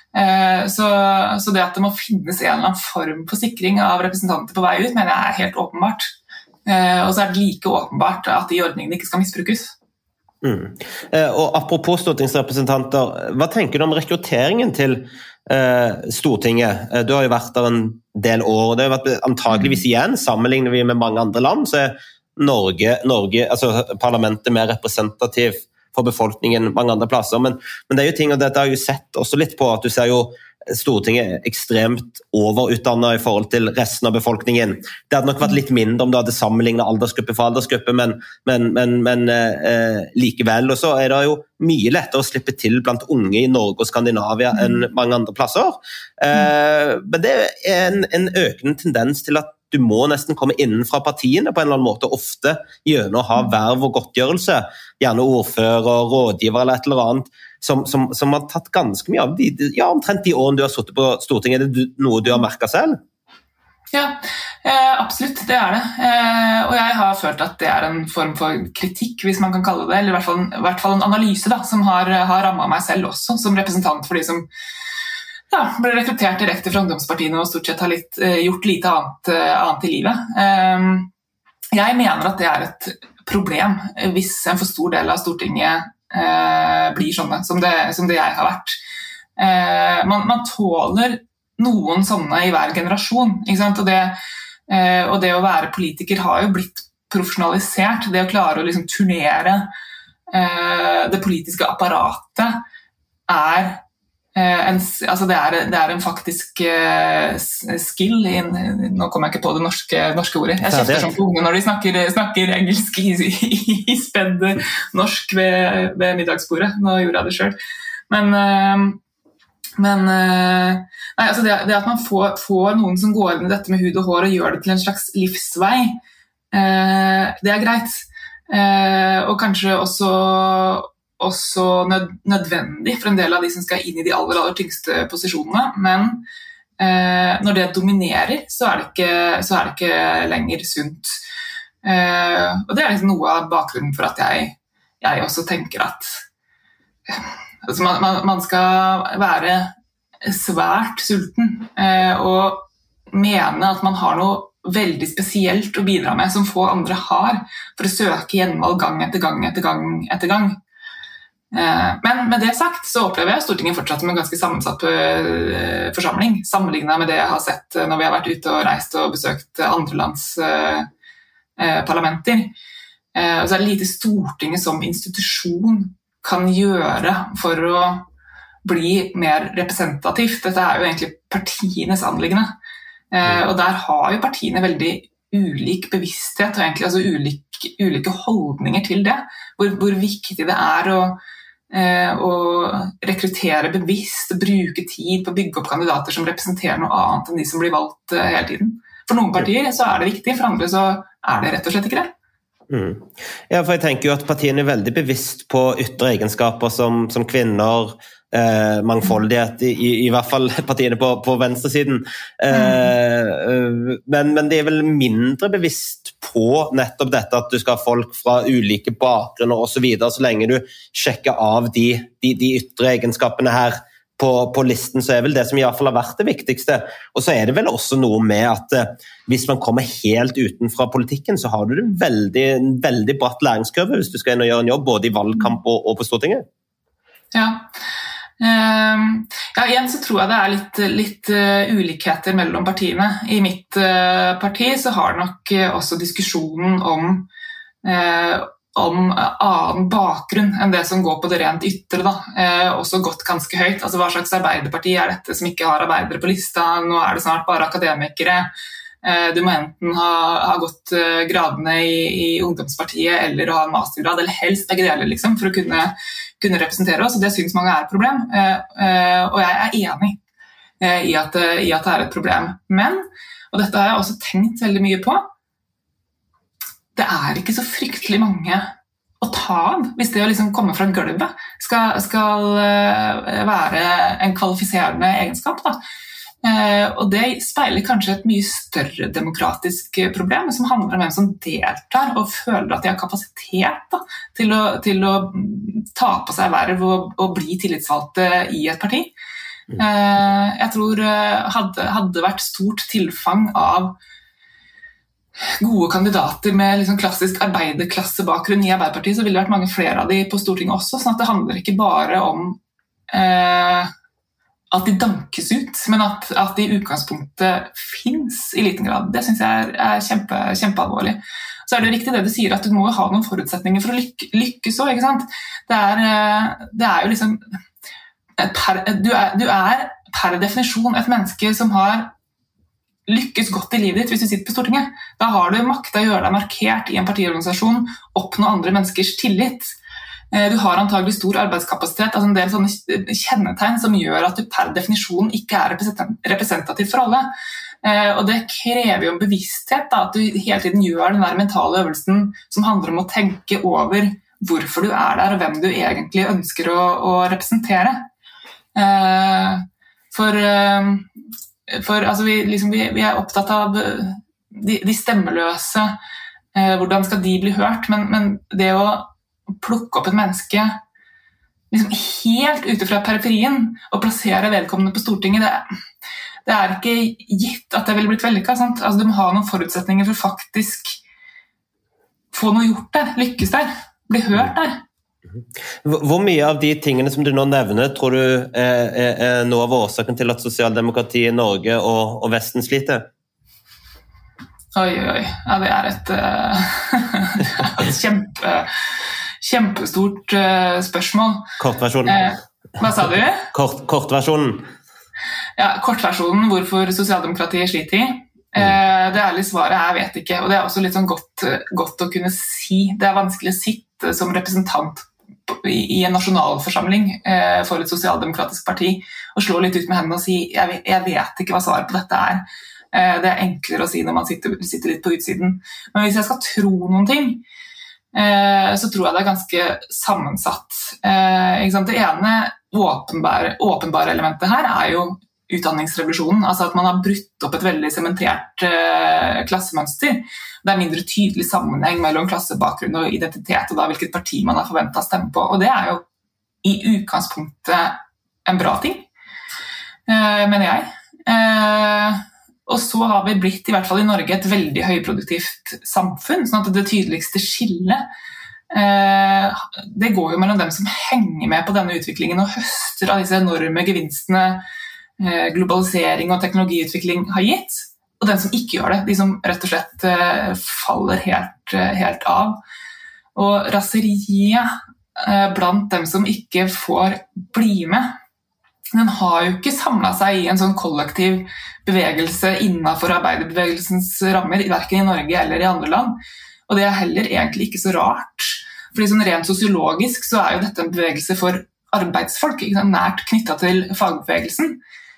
Så, så det at det må finnes en eller annen form for sikring av representanter på vei ut, mener jeg er helt åpenbart. Og så er det like åpenbart at de ordningene ikke skal misbrukes. Mm. Og apropos stortingsrepresentanter, hva tenker du om rekrutteringen til eh, Stortinget? Du har jo vært der en del år, og det har vært antageligvis igjen, sammenligner vi med mange andre land, så er Norge, Norge altså parlamentet mer representativ for befolkningen mange andre plasser, men, men det er jo ting, og dette har jeg jo sett også litt på, at du ser jo Stortinget ekstremt overutdannet i forhold til resten av befolkningen. Det hadde nok vært litt mindre om du hadde sammenlignet aldersgruppe for aldersgruppe, men, men, men, men eh, likevel, og så er det jo mye lettere å slippe til blant unge i Norge og Skandinavia enn mange andre plasser. Eh, men det er en, en økende tendens til at du må nesten komme innenfra partiene på en eller annen måte, ofte gjennom å ha verv og godtgjørelse, gjerne ordfører, rådgiver eller et eller annet, som, som, som har tatt ganske mye av de, ja, omtrent de årene du har sittet på Stortinget. Er det noe du har merket selv? Ja, eh, absolutt, det er det. Eh, og jeg har følt at det er en form for kritikk, hvis man kan kalle det, eller i hvert fall, i hvert fall en analyse da, som har, har rammet meg selv også, som representant for de som ja, ble rekruttert direkte fra ungdomspartiene og stort sett har litt, uh, gjort lite annet, uh, annet i livet. Um, jeg mener at det er et problem hvis en for stor del av Stortinget uh, blir sånne som det, som det jeg har vært. Uh, man, man tåler noen sånne i hver generasjon, ikke sant? Og det, uh, og det å være politiker har jo blitt profesjonalisert. Det å klare å liksom turnere uh, det politiske apparatet er En, altså det, er, det er en faktisk uh, skill in, nå kommer jeg ikke på det norske, norske ordet jeg kjefter sånn på unge når de snakker, snakker engelsk i, i, i spedd norsk ved, ved middagsbordet, nå gjorde jeg det selv men, uh, men uh, nei, altså det, det at man får, får noen som går inn i dette med hud og hår og gjør det til en slags livsvei uh, det er greit uh, og kanskje også også nødvendig for en del av de som skal inn i de aller, aller tyngste posisjonene, men eh, når det dominerer, så er det ikke, så er det ikke lenger sunt. Uh, og det er liksom noe av bakgrunnen for at jeg, jeg også tenker at altså man, man, man skal være svært sulten uh, og mene at man har noe veldig spesielt å bidra med som få andre har, for å søke gjenvalg gang etter gang etter gang etter gang. Uh, men med det sagt så opplever jeg Stortinget fortsatt som en ganske sammensatt uh, forsamling, sammenlignet med det jeg har sett når vi har vært ute og reist og besøkt andre lands uh, parlamenter. Og så er det lite Stortinget som institusjon kan gjøre for å bli mer representativt. Dette er jo egentlig partienes anliggende. Og der har jo partiene veldig ulik bevissthet, og egentlig altså ulik, ulike holdninger til det. Hvor, hvor viktig det er å, å rekruttere bevisst, bruke tid på å bygge opp kandidater som representerer noe annet enn de som blir valgt hele tiden. For noen partier så er det viktig, for andre så er det rett og slett ikke det. Mm. Ja, for jeg tenker jo at partiene er veldig bevisst på ytre egenskaper som, som kvinner, eh, mangfoldighet, i, i hvert fall partiene på, på venstresiden. Eh, mm. men, men det er vel mindre bevisst på nettopp dette at du skal ha folk fra ulike bakgrunner og så videre, så lenge du sjekker av de, de, de ytre egenskapene her På, på listen, så er vel det som i hvert fall har vært det viktigste. Og så er det vel også noe med at eh, hvis man kommer helt utenfra politikken, så har du en veldig, en veldig bratt læringskurve hvis du skal inn og gjøre en jobb, både i valgkamp og, og på Stortinget. Ja. Um, ja, igjen så tror jeg det er litt, litt uh, ulikheter mellom partiene. I mitt uh, parti så har nok uh, også diskusjonen om uh, om annen bakgrunn enn det som går på det rent ytre, da. Eh, også gått ganske høyt. Altså, hva slags arbeiderparti er dette som ikke har arbeidere på lista? Nå er det snart bare akademikere. Eh, du må enten ha, ha gått uh, gradene i, i ungdomspartiet eller ha en mastergrad, eller helst begge deler, liksom, for å kunne, kunne representere oss. Og det synes mange er et problem. Eh, eh, og jeg er enig eh, i, at, uh, i at det er et problem. Men, og dette har jeg også tenkt veldig mye på, det er ikke så fryktelig mange å ta av, hvis det å liksom komme fra gulvet skal, skal være en kvalifiserende egenskap. Da. Og det speiler kanskje et mye større demokratisk problem, som handler om hvem som deltar og føler at de har kapasitet da, til, å, til å ta på seg verv og, og bli tillitsvalgte i et parti. Jeg tror hadde, hadde vært stort tilfang av gode kandidater med liksom klassisk arbeiderklassebakgrunn i Arbeiderpartiet, så ville det vært mange flere av de på Stortinget også, sånn at det handler ikke bare om eh, at de dankes ut, men at, at de i utgangspunktet finnes i liten grad. Det synes jeg er, er kjempe, kjempealvorlig. Så er det riktig det du sier, at du må ha noen forutsetninger for å lykke, lykkes også, ikke sant? Det er, det er jo liksom per, du, er, du er per definisjon et menneske som har lykkes godt i livet ditt hvis du sitter på Stortinget. Da har du makt til å gjøre deg markert i en partiorganisasjon, oppnå andre menneskers tillit. Du har antagelig stor arbeidskapasitet, altså en del sånne kjennetegn som gjør at du per definisjon ikke er representativ for alle. Og det krever jo en bevissthet, da, at du hele tiden gjør den der mentale øvelsen som handler om å tenke over hvorfor du er der, og hvem du egentlig ønsker å, å representere. For... For altså, vi, liksom, vi, vi er opptatt av de, de stemmeløse, eh, hvordan skal de bli hørt, men, men det å plukke opp et menneske liksom, helt ute fra periferien og plassere vedkommende på Stortinget, det, det er ikke gitt at det ville blitt vellykket. Sant? Altså, du må ha noen forutsetninger for faktisk få noe gjort der, lykkes der, bli hørt der. Hvor mye av de tingene som du nå nevner tror du er, er, er noe av årsaken til at sosialdemokratiet i Norge og, og Vesten sliter? Oi, oi, ja, det er et, uh, et kjempe, kjempestort uh, spørsmål. Kortversjonen. Uh, hva sa du? Kort, kortversjonen. Ja, kortversjonen, hvorfor sosialdemokratiet sliter. Uh, det ærlige svaret er, jeg vet ikke, og det er også litt sånn godt, godt å kunne si. Det er vanskelig å sitte som representant i en nasjonalforsamling eh, for et sosialdemokratisk parti og slå litt ut med hendene og si jeg vet, jeg vet ikke hva svaret på dette er. Eh, det er enklere å si når man sitter, sitter litt på utsiden. Men hvis jeg skal tro noen ting, eh, så tror jeg det er ganske sammensatt. Eh, ikke sant? Det ene åpenbare, åpenbare elementet her er jo utdanningsrevolusjonen, altså at man har brutt opp et veldig sementert uh, klassemønster. Det er mindre tydelig sammenheng mellom klassebakgrunn og identitet, og da hvilket parti man har forventet å stemme på, og det er jo i utgangspunktet en bra ting, uh, mener jeg. Uh, og så har vi blitt, i hvert fall i Norge, et veldig høyproduktivt samfunn, sånn at det tydeligste skillet det går jo mellom dem som henger med på denne utviklingen og høster av disse enorme gevinstene globalisering og teknologiutvikling har gitt, og dem som ikke gjør det, de som rett og slett faller helt, helt av. Og raseriet blant dem som ikke får bli med, den har jo ikke samlet seg i en sånn kollektiv bevegelse innenfor arbeiderbevegelsens rammer, hverken i Norge eller i andre land. Og det er heller egentlig ikke så rart, fordi sånn rent sosiologisk så er jo dette en bevegelse for arbeidsfolk, ikke sant? Nært knyttet til fagbevegelsen.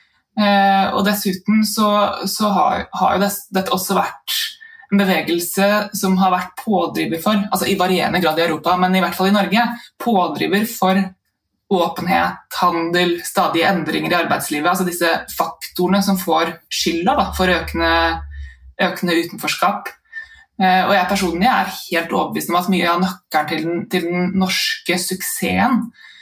Eh, og dessuten så, så har, har jo det, dette også vært en bevegelse som har vært pådriver for, altså i varierende grad i Europa, men i hvert fall i Norge, pådriver for åpenhet, handel, stadige endringer i arbeidslivet, altså disse faktorene som får skylda da, for økende, økende utenforskap. Og jeg personlig er helt overbevist om at mye av nøkkelen til den, til den norske suksessen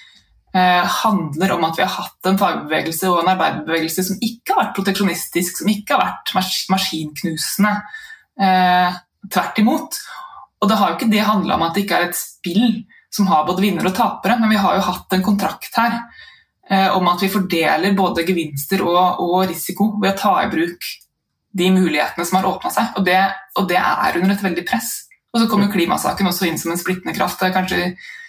eh, handler om at vi har hatt en fagbevegelse og en arbeiderbevegelse som ikke har vært proteksjonistisk, som ikke har vært mas- maskinknusende, eh, tvert imot. Og det har jo ikke det handlet om at det ikke er et spill som har både vinner og tapere, men vi har jo hatt en kontrakt her eh, om at vi fordeler både gevinster og, og risiko ved å ta i bruk de mulighetene som har åpnet seg, og det, og det er under et veldig press. Og så kommer klimasaken også inn som en splittende kraft. Det har kanskje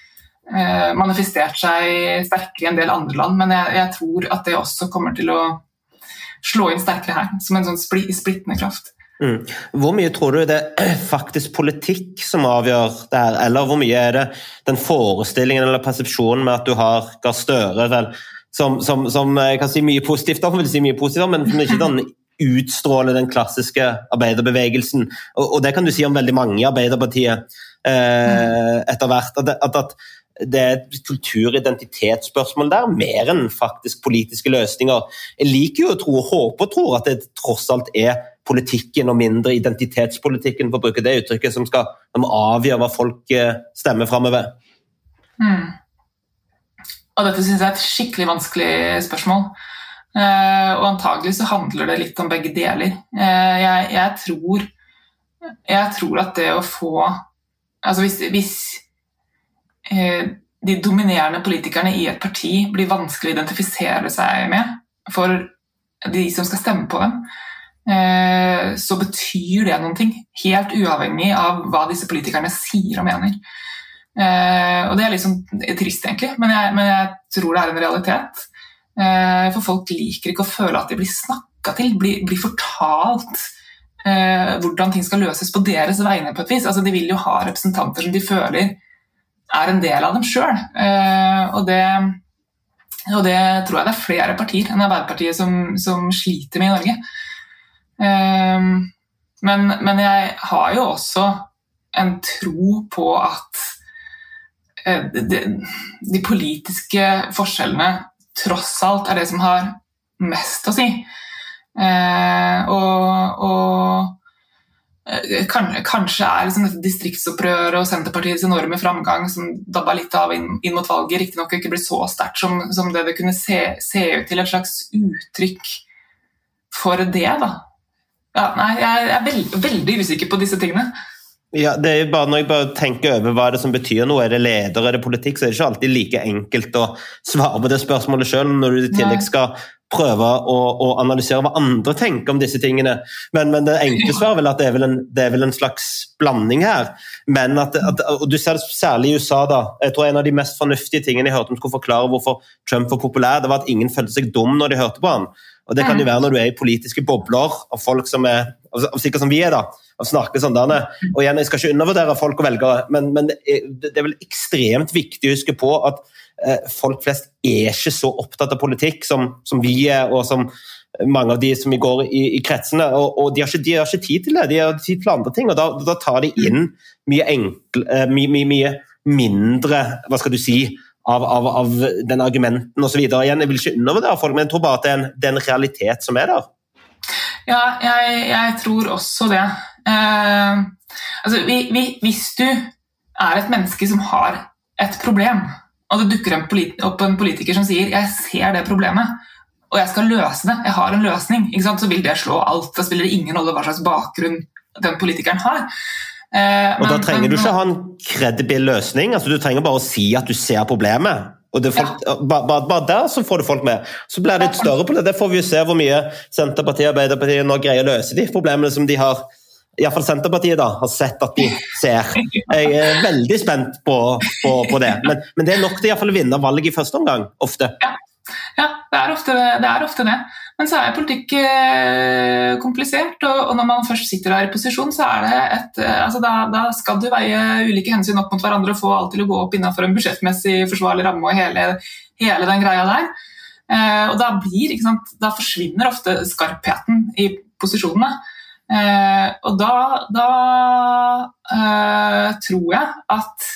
eh, manifestert seg sterkere i en del andre land, men jeg, jeg tror at det også kommer til å slå inn sterkere her, som en sånn splittende kraft. Mm. Hvor mye tror du det er faktisk politikk som avgjør det her, eller hvor mye er det den forestillingen eller persepsjonen med at du har Gahr Støre, vel, som, som, som jeg kan si mye positivt om, vil si mye positivt om, men som ikke den utstråle den klassiske arbeiderbevegelsen, og, og det kan du si om veldig mange i Arbeiderpartiet eh, etter hvert, at, at, at det er et kultur-identitetsspørsmål der, mer enn faktisk politiske løsninger. Jeg liker jo å tro og håper og tror at det tross alt er politikken og mindre identitetspolitikken, for å bruke det uttrykket, som skal som avgjøre hva folk stemmer fremover. Mm. Og dette synes jeg er et skikkelig vanskelig spørsmål. Uh, og antagelig så handler det litt om begge deler. Uh, jeg, jeg, tror, jeg tror at det å få altså hvis, hvis uh, de dominerende politikerne i et parti blir vanskelig å identifisere seg med for de som skal stemme på dem, uh, så betyr det noen ting, helt uavhengig av hva disse politikerne sier og mener. Uh, og det er liksom trist egentlig, men jeg, men jeg tror det er en realitet. For folk liker ikke å føle at de blir snakket til, blir, blir fortalt eh, hvordan ting skal løses på deres vegne på et vis. Altså, de vil jo ha representanter som de føler er en del av dem selv. Eh, og, det, og det tror jeg det er flere partier enn Arbeiderpartiet som, som sliter med i Norge. Eh, men, men jeg har jo også en tro på at eh, de, de politiske forskjellene tross alt er det som har mest å si. Eh, og, og eh, kan, kanskje er liksom dette distriktsopprøret og Senterpartiets enorme framgang som dabba litt av inn, inn mot valget, riktig nok ikke blir så sterkt som, som det det kunne se, se ut til et slags uttrykk for det da. Ja, nei, jeg er veld, veldig usikker på disse tingene. Ja, det er bare når jeg bare tenker over hva det som betyr noe, er det leder, er det politikk, så er det ikke alltid like enkelt å svare på det spørsmålet selv, når du i tillegg skal prøve å, å analysere hva andre tenker om disse tingene. Men, men det enkle svar er vel at det er vel en, det er vel en slags blanding her. Men at, at, og du ser det særlig i U S A da, jeg tror en av de mest fornuftige tingene jeg hørte om skulle forklare hvorfor Trump var populær, det var at ingen følte seg dum når de hørte på han. Og det kan jo være når du er i politiske bobler av folk som er, av sikkert som vi er da, av snakke sånn der. Og igjen, jeg skal ikke undervurdere folk og velgere, men, men det, er, det er vel ekstremt viktig å huske på at eh, folk flest er ikke så opptatt av politikk som, som vi er, og som mange av de som går i, i kretsene, og, og de, har ikke, de har ikke tid til det, de har tid til andre ting, og da, da tar de inn mye, enkel, eh, mye, mye, mye mindre, hva skal du si, av, av, av den argumenten og så videre. Igjen, jeg vil ikke undervurdere folk, men jeg tror bare at det er en, det er en realitet som er der. Ja, jeg, jeg tror også det. Eh, altså, vi, vi, hvis du er et menneske som har et problem, og det dukker opp en politiker som sier «jeg ser det problemet», og jeg skal løse det, jeg har en løsning, ikke sant? Så vil det slå alt. Da spiller det ingen rolle hva slags bakgrunn den politikeren har. Eh, og men, da trenger men, du ikke ha en kredibil løsning, altså du trenger bare å si at du ser problemet. Og det folk, ja. bare, bare der så får du folk med. Så blir det et større problem. Det får vi jo se hvor mye Senterpartiet og Arbeiderpartiet nå greier å løse de problemene som de har, i hvert fall Senterpartiet da, har sett at de ser. Jeg er veldig spent på, på, på det. Men, men det er nok til i hvert fall å vinne valget i første omgang, ofte. Ja. Ja, det er, ofte, det er ofte det. Men så er politikk eh, komplisert, og, og når man først sitter der i posisjon, så er det et, altså da, da skal du veie ulike hensyn opp mot hverandre og få alt til å gå opp innenfor en budsjettmessig forsvarlig ramme og hele, hele den greia der. Eh, og da blir, ikke sant, da forsvinner ofte skarpheten i posisjonene. Eh, og da, da eh, tror jeg at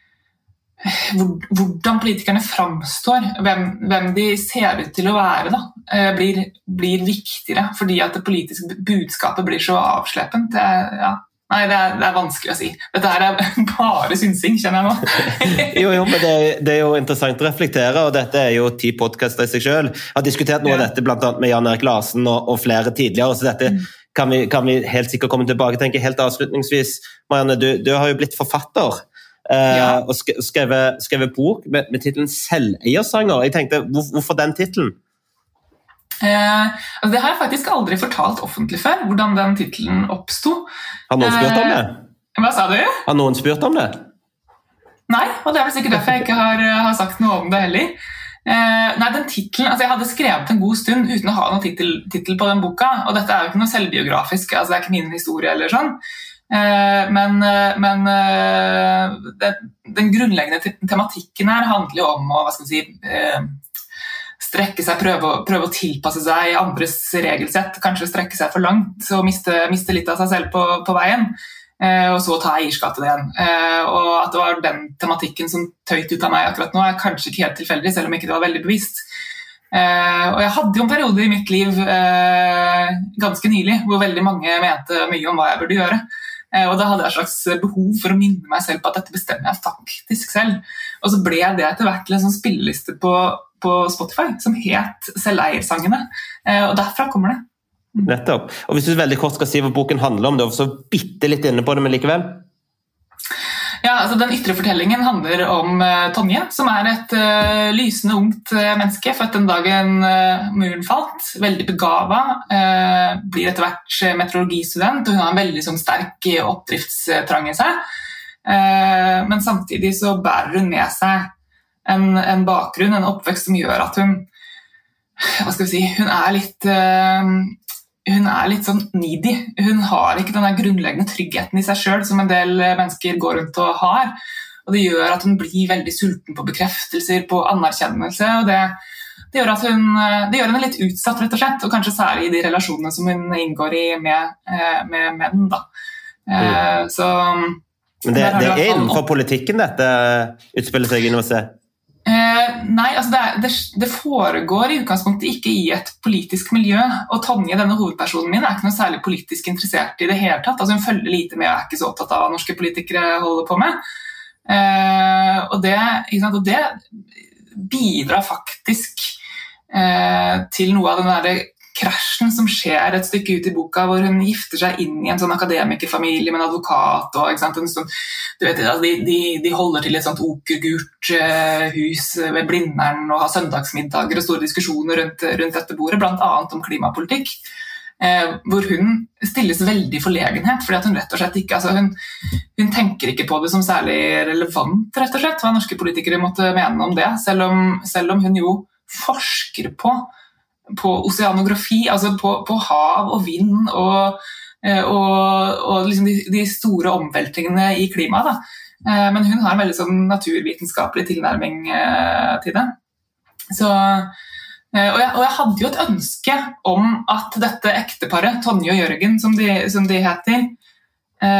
hvordan politikerne framstår, hvem, hvem de ser ut til å være, da, blir, blir viktigere, fordi at det politiske budskapet blir så avsleppent. Det er, ja, nei, det er, det er vanskelig å si. Dette her er bare synsing, kjenner jeg nå. jo, jo, men det er, det er jo interessant å reflektere, og dette er jo ti podcaster i seg selv. Jeg har diskutert noe av dette blant annet med Jan Erik Larsen og, og flere tidligere, så dette kan vi, kan vi helt sikkert komme tilbake. Jeg tenker helt avslutningsvis, Marianne, du, du har jo blitt forfatter, Ja. Uh, og skrevet, skrevet bok med, med titelen Selveiersanger. Jeg tenkte, hvor, hvorfor den titelen? Uh, altså det har jeg faktisk aldri fortalt offentlig før, hvordan den titelen oppstod. Har noen spurt om det? Uh, hva sa du? Har noen spurt om det? Nei, og det er vel sikkert derfor jeg ikke har, har sagt noe om det heller. Uh, nei, den titelen, altså jeg hadde skrevet en god stund uten å ha noen titel, titel på den boka, og dette er jo ikke noe selvbiografisk, altså det er ikke min historie eller sånn. Men, men det, den grunnleggende tematikken her handler jo om å hva skal vi si, strekke seg, prøve, prøve å tilpasse seg andres regelsett, kanskje strekke seg for langt, så miste, miste litt av seg selv på, på veien, og så ta eierskap til det igjen. Og at det var den tematikken som tøyt ut av meg akkurat nå, er kanskje ikke helt tilfeldig, selv om ikke det var veldig bevisst. Og jeg hadde jo en periode i mitt liv ganske nylig, hvor veldig mange mente mye om hva jeg burde gjøre. Og da hadde jeg et slags behov for å minne meg selv på at dette bestemmer jeg faktisk selv. Og så ble det etter hvert til en sånn spilleliste på, på Spotify som het Selveiersangene. Og derfra kommer det. Nettopp. Og hvis du veldig kort skal si hva boken handler om, det er så bitte litt inne på det, men likevel? Ja, altså Den ytre fortellingen handler om uh, Tonje, som er et uh, lysende ungt uh, menneske, født den dagen uh, muren falt, veldig begavet, uh, blir etter hvert meteorologistudent, og hun har en veldig sånn, sterk oppdriftstrang i seg, uh, men samtidig så bærer hun med seg en, en bakgrunn, en oppvekst som gjør at hun, hva skal vi si, hun er litt... Uh, Hun er litt sånn needy. Hun har ikke den der grunnleggende tryggheten i seg selv som en del mennesker går rundt og har. Og det gjør at hun blir veldig sulten på bekreftelser, på anerkjennelse, og det, det, gjør at hun, det gjør henne litt utsatt, rett og slett, og kanskje særlig i de relasjonene som hun inngår i med, med menn. Da. Mm. Så, Men det, det er innenfor politikken dette utspiller seg inn å se? Eh, nei, altså det, er, det, det foregår i utgangspunktet ikke i et politisk miljø, og Tonje, denne hovedpersonen min, er ikke noe særlig politisk interessert i det hele tatt. Altså hun følger lite med og er ikke så opptatt av hva norske politikere holder på med. Eh, og, det, ikke sant, og det bidrar faktisk eh, til noe av den der krasjen som skjer et stykke ut i boka, hvor hun gifter seg inn i en sånn akademikerfamilie med en advokat, og ikke sant, en sånn, du vet, altså, de, de, de holder til et sånt okergult uh, hus ved Blindern og har søndagsmiddager og store diskusjoner rundt, rundt dette bordet, blant annet om klimapolitikk, uh, hvor hun stilles veldig forlegenhet, fordi at hun rett og slett ikke, altså hun, hun tenker ikke på det som særlig relevant, rett og slett, hva norske politikere måtte mene om det, selv om, selv om hun jo forsker på på oseanografi, altså på, på hav og vind og, og, og liksom de, de store omveltringene i klimaet. Da. Men hun har en veldig sånn naturvitenskapelig tilnærming til det. Så, og, jeg, og jeg hadde jo et ønske om at dette ekteparet, Tonje og Jørgen, som de, som de heter,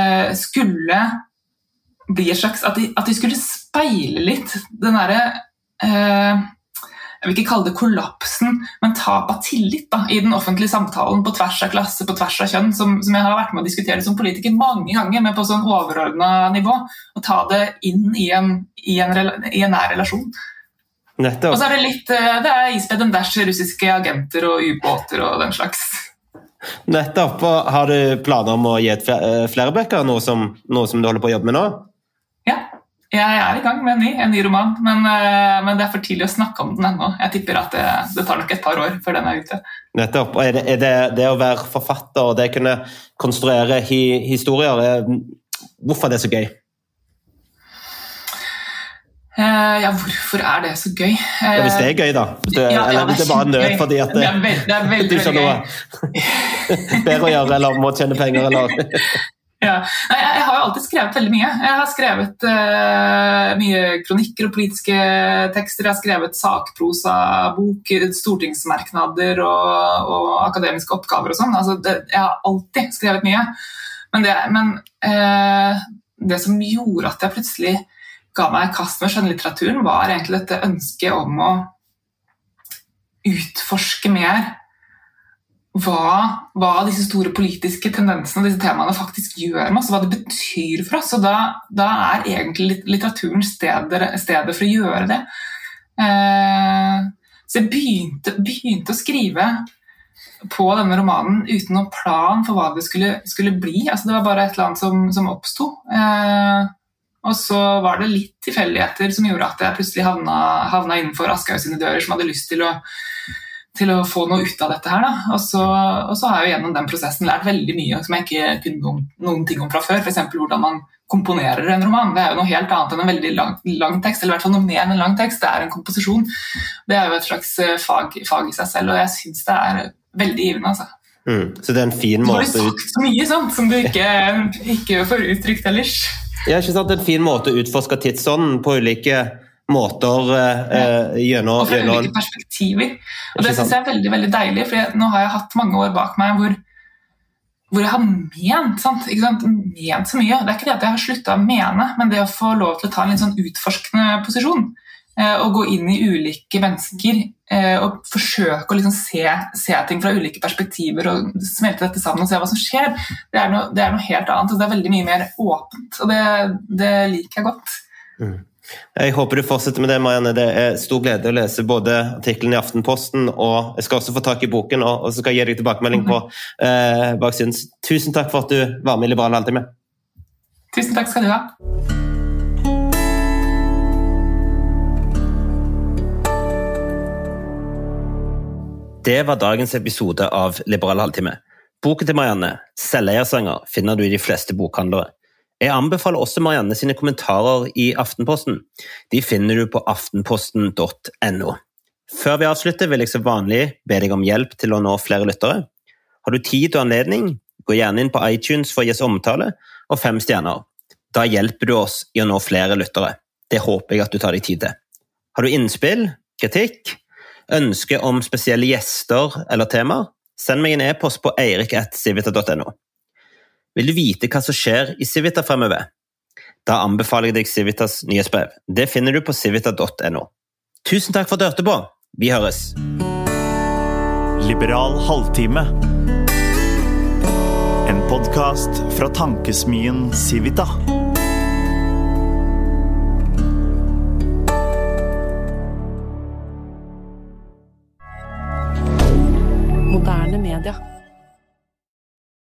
skulle bli et slags, at de, at de skulle speile litt den derre eh, jeg vil ikke kalle det kollapsen, men tap av tillit da, i den offentlige samtalen på tvers av klasse, på tvers av kjønn, som, som jeg har vært med å diskutere som politiker mange ganger, men på sånn overordnet nivå, og ta det inn i en, i en, i en nær relasjon. Nettopp. Og så er det litt, det er ispedd en dash russiske agenter og ubåter og den slags. Nettopp. Har du planer om å gi et flere bøker, noe som, noe som du holder på å jobbe med nå? Ja. Jeg er i gang med en ny, en ny roman, men, men det er for tidlig å snakke om den ennå. Jeg tipper at det, det tar nok et par år før den er ute. Nettopp. Og er det, er det, det å være forfatter og det å kunne konstruere hi, historier, er, hvorfor er det så gøy? Uh, ja, hvorfor er det så gøy? Uh, ja, hvis det er gøy da. Det, ja, ja, eller hvis det er bare nød fordi at det, det er veld, det er veldig, du ikke har noe bedre å gjøre eller må tjene penger eller... Ja. Nei, jeg har jo alltid skrevet veldig mye. Jeg har skrevet uh, mye kronikker og politiske tekster. Jeg har skrevet sakprosa, bok, stortingsmerknader og, og akademiske oppgaver og sånn. Altså, det, jeg har alltid skrevet mye. Men, det, men uh, det som gjorde at jeg plutselig ga meg kast med skjønnlitteraturen, var egentlig dette ønsket om å utforske mer Hva, hva disse store politiske tendensene og disse temaene faktisk gjør med oss, hva det betyr for oss, og da, da er egentlig litteraturen stedet, stedet for å gjøre det. Eh, så jeg begynte, begynte å skrive på denne romanen uten noen plan for hva det skulle, skulle bli. Altså, det var bare et eller annet som, som oppstod. Eh, og så var det litt tilfeldigheter som gjorde at jeg plutselig havna, havna innenfor Aschehoug sine dører, som hadde lyst til å til å få noe ut av dette her. Da. Og, så, og så har jeg jo gjennom den prosessen lært veldig mye som jeg ikke kunne noen, noen ting om fra før. For eksempel hvordan man komponerer en roman. Det er jo noe helt annet enn en veldig lang, lang tekst, eller i hvert fall noe mer enn en lang tekst. Det er en komposisjon. Det er jo et slags fag, fag i seg selv, og jeg synes det er veldig givende. Altså. Mm, så det er en fin måte... Du har sagt så mye sånt som du ikke, ikke får uttrykt ellers. Ja, ikke sant? Det er en fin måte å utforske tidsånden på ulike måter eh, gjennom... Og fra ulike perspektiver. Og det synes jeg er veldig, veldig deilig, for nå har jeg hatt mange år bak meg hvor, hvor jeg har ment, sant? Ikke sant? Ment så mye. Det er ikke det at jeg har sluttet å mene, men det å få lov til å ta en litt sånn utforskende posisjon, eh, og gå inn i ulike mennesker, eh, og forsøke å liksom se, se ting fra ulike perspektiver, og smelte dette sammen og se hva som skjer, det er noe, det er noe helt annet, og det er veldig mye mer åpent, og det, det liker jeg godt. Mm. Jeg håper du fortsetter med det, Marianne. Det er stor glede å lese både artikkelen i Aftenposten, og jeg skal også få tak i boken, og så skal jeg gi deg tilbakemelding på eh, baksiden. Tusen takk for at du var med i Liberal Halvtime. Tusen takk skal du ha. Det var dagens episode av Liberal Halvtime. Boken til Marianne, Selveiersanger, finner du i de fleste bokhandlere. Jeg anbefaler også Marianne sine kommentarer i Aftenposten. De finner du på aftenposten punktum no. Før vi avslutter vil jeg så vanlig be deg om hjelp til å nå flere lyttere. Har du tid og anledning, gå gjerne inn på iTunes for å gi oss omtale og fem stjerner. Da hjelper du oss i å nå flere lyttere. Det håper jeg at du tar deg tid til. Har du innspill, kritikk, ønske om spesielle gjester eller temaer, send meg en e-post på eirik at civita punktum no. Vil du vite hva som skjer i Civita fremover? Da anbefaler jeg deg Civitas nyhetsbrev. Det finner du på civita punktum no. Tusen takk for at du hørte på. Vi høres. Liberal Halvtime. En podcast fra tankesmien Civita.